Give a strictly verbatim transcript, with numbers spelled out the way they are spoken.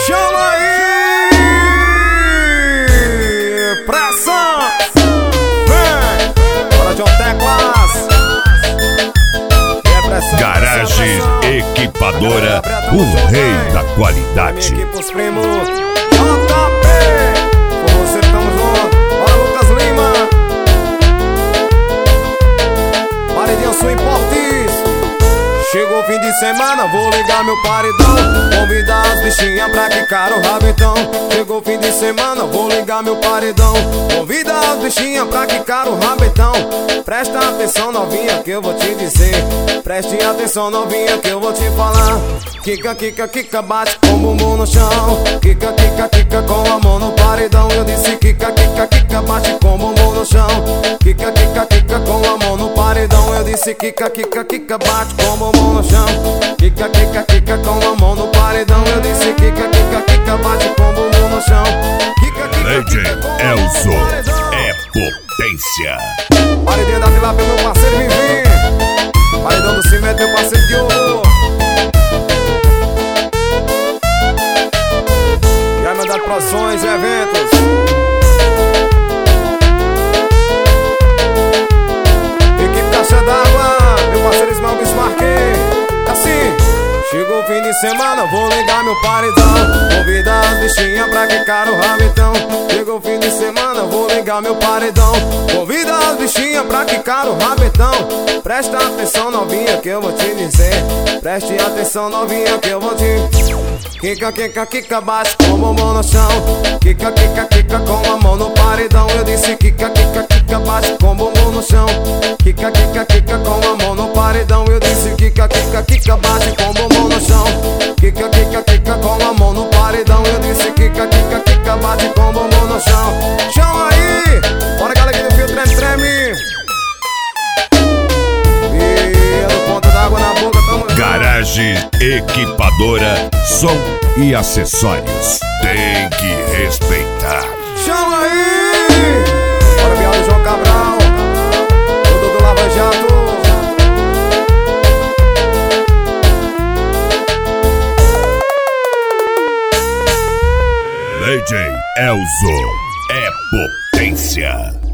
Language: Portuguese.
Chama aí! Pressão! Vem! Bora de um teclas! Garagem Equipadora, o rei da qualidade. J P, com você estamos juntos. Bora, Lucas Lima. Paredinho Swing Portis. Chegou o fim de semana, vou ligar meu paredão. Convidar as bichinhas pra quicar o rabetão. Chegou o fim de semana, vou ligar meu paredão. Convida as bichinhas pra quicar o rabetão. Presta atenção, novinha, que eu vou te dizer. Preste atenção, novinha, que eu vou te falar. Kika, kika, kika, bate com o bumbum no chão. Kika, kika, kika, com a mão no paredão. Eu disse kika, kika, kika, bate com o bumbum no chão. Kika, kika, kika, com a mão no paredão. Eu disse kika, kika, kika, bate com o bumbum no chão. Kika, kika, kika, com a mão no paredão. Eu disse kika, kika, kika, bate com o bumbum no chão. Kika, kika, kika, com a mão no paredão. É potência. Paredinha da Tilapia, meu parceiro Vivi. Paredão do Cimento, meu parceiro Diogo. E a Irmandade Produções e Eventos. Equipe Caixa d'Água, meu parceiro Ismael Bismarck. Assim, chegou o fim de semana, vou ligar meu paredão. Convidar as bichinhas pra quicar o rabetão. Chegou o fim de semana, vou ligar meu paredão. Convida as bichinhas pra quicar o rabetão. Presta atenção, novinha, que eu vou te dizer. Preste atenção, novinha, que eu vou te... Kika, kika, kika, bate com o bumbum no chão. Kika, kika, kika, com a mão no paredão. Eu disse kika, kika, kika, bate com o bumbum no chão. Kika, kika, kika, com a mão no paredão. Eu disse kika, kika, kika, bate com o bumbum no chão. Kika, kika, kika, com a mão no paredão. Eu disse kika, kika, kika, bate com o bumbum no chão. Chama aí! Bora, galera, aqui do Fio Treme Treme. Pelo ponto d'água na boca, tamo junto. Garagem Equipadora, som e acessórios. Tem que respeitar. Chama aí! Bora, Bial do João Cabral. Tudo do Lava Jato. D J Elzo é potência.